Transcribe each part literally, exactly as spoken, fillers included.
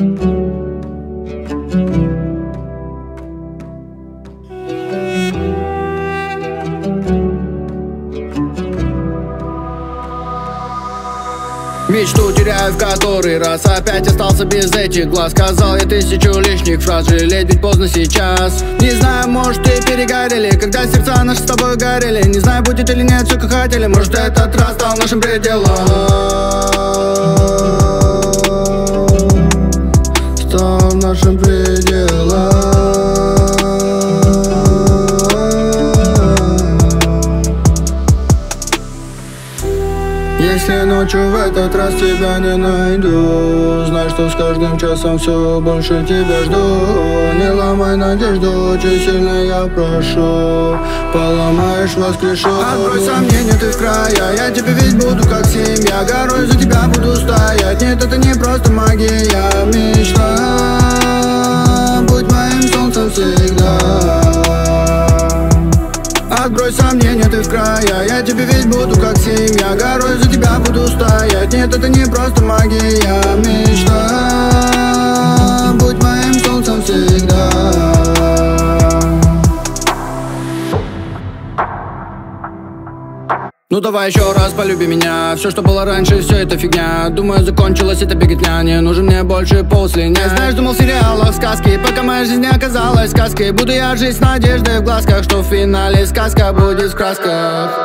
Мечту теряю в который раз, опять остался без этих глаз. Сказал я тысячу лишних фраз, жалеть ведь поздно сейчас. Не знаю, может и перегорели, когда сердца наши с тобой горели. Не знаю, будет или нет все как хотели, может этот раз стал нашим пределом. Стал нашим пределом. Если ночью в этот раз тебя не найду, знай, что с каждым часом все больше тебя жду. Не ломай надежду, очень сильно я прошу. Поломаешь, воскрешу. Открой сомнения, ты в края, я тебе ведь буду как семья. Горой за тебя буду стоять, нет, это не просто магия. Мечта, будь моим солнцем всегда. Открой сомнения, ты в края, я тебе ведь буду как семья. Горой за тебя буду стоять, нет, это не просто магия. Мечта, будь моим солнцем всегда. Ну давай еще раз полюби меня. Все, что было раньше, все это фигня. Думаю, закончилась эта беготня. Не нужен мне больше полслиня. Знаешь, думал в сериалах сказки, пока моя жизнь не оказалась сказкой. Буду я жить с надеждой в глазках, что в финале сказка будет в красках.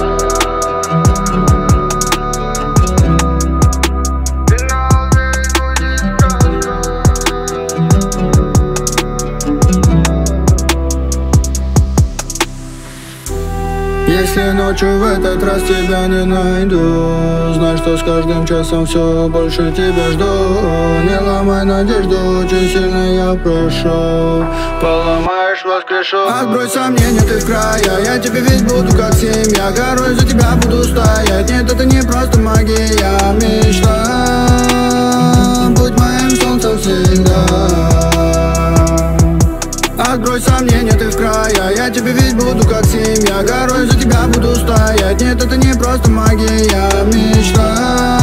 Если ночью в этот раз тебя не найду, знай, что с каждым часом все больше тебя жду. Не ломай надежду, очень сильно я прошу. Поломаешь, воскрешу. Открой сомнения, ты в края, я тебе ведь буду как семья. Горой за тебя буду стоять, нет, это не просто магия. Мечта, будь моим солнцем всегда. Открой сомнения, ты в края, я тебе ведь буду как семья. Горой за тебя буду стоять, нет, это не просто магия. Мечта.